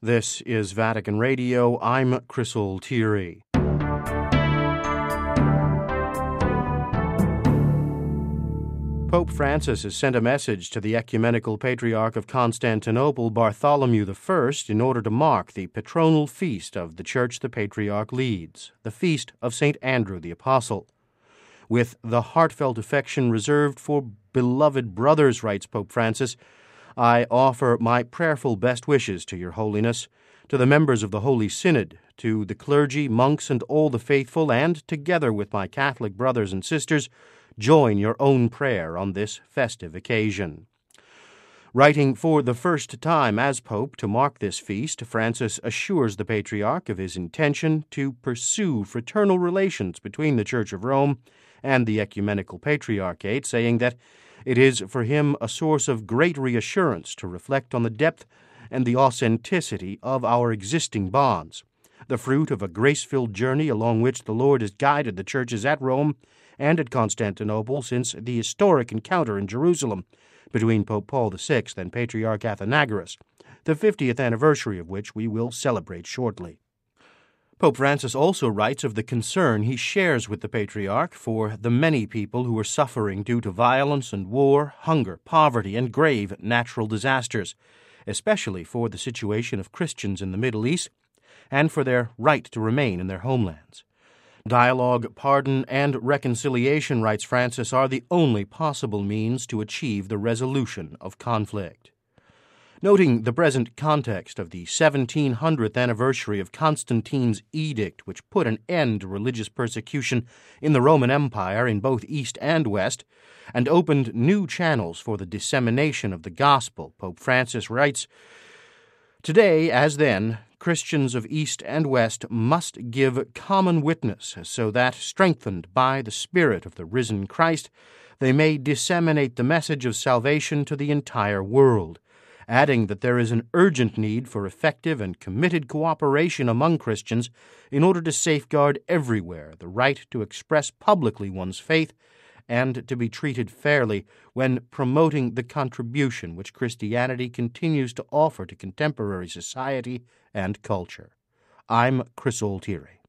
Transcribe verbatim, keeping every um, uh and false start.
This is Vatican Radio. I'm Chris Altieri. Pope Francis has sent a message to the Ecumenical Patriarch of Constantinople, Bartholomew the First, in order to mark the patronal feast of the church the Patriarch leads, the feast of Saint Andrew the Apostle. With the heartfelt affection reserved for beloved brothers, writes Pope Francis, I offer my prayerful best wishes to your holiness, to the members of the Holy Synod, to the clergy, monks, and all the faithful, and, together with my Catholic brothers and sisters, join your own prayer on this festive occasion. Writing for the first time as Pope to mark this feast, Francis assures the Patriarch of his intention to pursue fraternal relations between the Church of Rome and the Ecumenical Patriarchate, saying that it is for him a source of great reassurance to reflect on the depth and the authenticity of our existing bonds, the fruit of a grace-filled journey along which the Lord has guided the churches at Rome and at Constantinople since the historic encounter in Jerusalem between Pope Paul the Sixth and Patriarch Athenagoras, the fiftieth anniversary of which we will celebrate shortly. Pope Francis also writes of the concern he shares with the Patriarch for the many people who are suffering due to violence and war, hunger, poverty, and grave natural disasters, especially for the situation of Christians in the Middle East and for their right to remain in their homelands. Dialogue, pardon, and reconciliation, writes Francis, are the only possible means to achieve the resolution of conflict. Noting the present context of the seventeen hundredth anniversary of Constantine's edict, which put an end to religious persecution in the Roman Empire in both East and West, and opened new channels for the dissemination of the gospel, Pope Francis writes, Today, as then, Christians of East and West must give common witness, so that, strengthened by the Spirit of the risen Christ, they may disseminate the message of salvation to the entire world, adding that there is an urgent need for effective and committed cooperation among Christians in order to safeguard everywhere the right to express publicly one's faith and to be treated fairly when promoting the contribution which Christianity continues to offer to contemporary society and culture. I'm Chris Altieri.